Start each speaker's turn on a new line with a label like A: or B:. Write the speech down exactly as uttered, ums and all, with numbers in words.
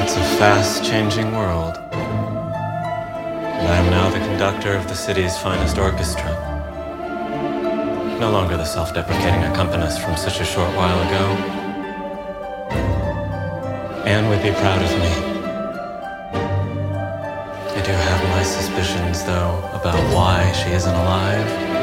A: It's a fast-changing world. And I am now the conductor of the city's finest orchestra. No longer the self-deprecating accompanist from such a short while ago. Anne would be proud of me. I do have my suspicions, though, about why she isn't alive.